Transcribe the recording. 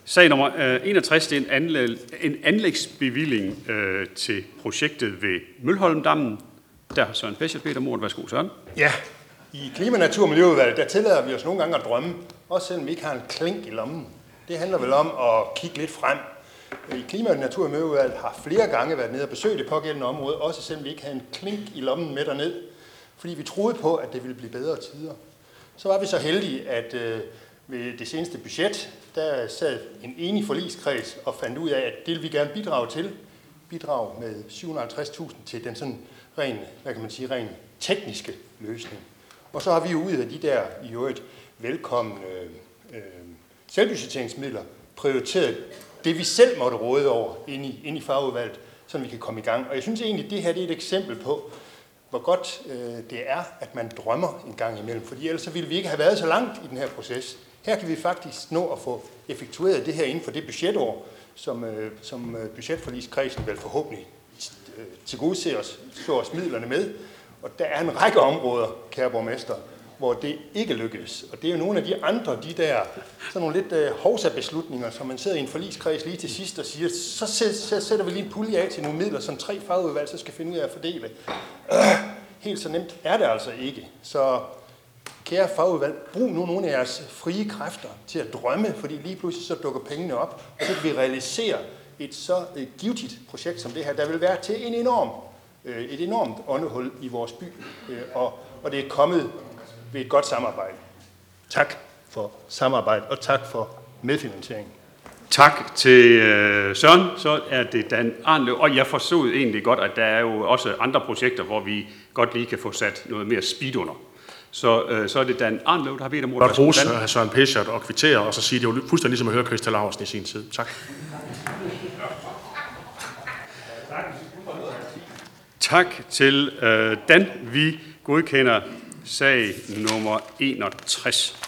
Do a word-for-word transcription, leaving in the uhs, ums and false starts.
Sag nummer enogtres, det er en, anlæg, en anlægsbevilling øh, til projektet ved Mølholmdammen. Der har Søren Pescher bedt om ordet. Værsgo, Søren. Ja, i Klima-, Natur- og Miljøudvalget, der tillader vi os nogle gange at drømme, også selvom vi ikke har en klink i lommen. Det handler vel om at kigge lidt frem. I Klima-, Natur- og Miljøudvalget har flere gange været nede og besøgt det pågældende område, også selvom vi ikke havde en klink i lommen med derned, fordi vi troede på, at det ville blive bedre tider. Så var vi så heldige, at øh, ved det seneste budget, der sad en enig forligskreds og fandt ud af, at det ville vi gerne bidrage til. Bidrage med syv hundrede og halvtreds tusind til den sådan ren, hvad kan man sige, ren tekniske løsning. Og så har vi jo ud af de der i øvrigt velkomne øh, selvbudgetteringsmidler prioriteret det, vi selv måtte råde over inde i, inde i fagudvalget, så vi kan komme i gang. Og jeg synes egentlig, at det her det er et eksempel på, hvor godt øh, det er, at man drømmer en gang imellem. Fordi ellers så ville vi ikke have været så langt i den her proces. Her kan vi faktisk nå at få effektueret det her inden for det budgetår, som, øh, som budgetforligskredsen vel forhåbentlig øh, tilgodeser os, så os midlerne med. Og der er en række områder, kære borgmester, hvor det ikke lykkedes. Og det er jo nogle af de andre, de der, sådan nogle lidt øh, hovsa-beslutninger, som man sidder i en forligskreds lige til sidst og siger, så, så sætter vi lige en pulje af til nogle midler, som tre fagudvalg så skal finde ud af at fordele. Øh, helt så nemt er det altså ikke. Så kære fagudvalg, brug nu nogle af jeres frie kræfter til at drømme, fordi lige pludselig så dukker pengene op, og så kan vi realisere et så øh, givtigt projekt som det her, der vil være til en enorm, øh, et enormt åndehul i vores by, øh, og, og det er kommet ved et godt samarbejde. Tak for samarbejdet, og tak for medfinansieringen. Tak til øh, Søren. Så er det Dan Arnlev, og jeg forstod egentlig godt, at der er jo også andre projekter, hvor vi godt lige kan få sat noget mere speed under. Så, øh, så er det Dan Arnlev, der har bedt om ordet. Godt rose hr. Søren Pescher og kvittere, og så sige, det var fuldstændig ligesom at høre Christa Laursen i sin tid. Tak. Tak til øh, Dan. Vi godkender sag nummer enogtres.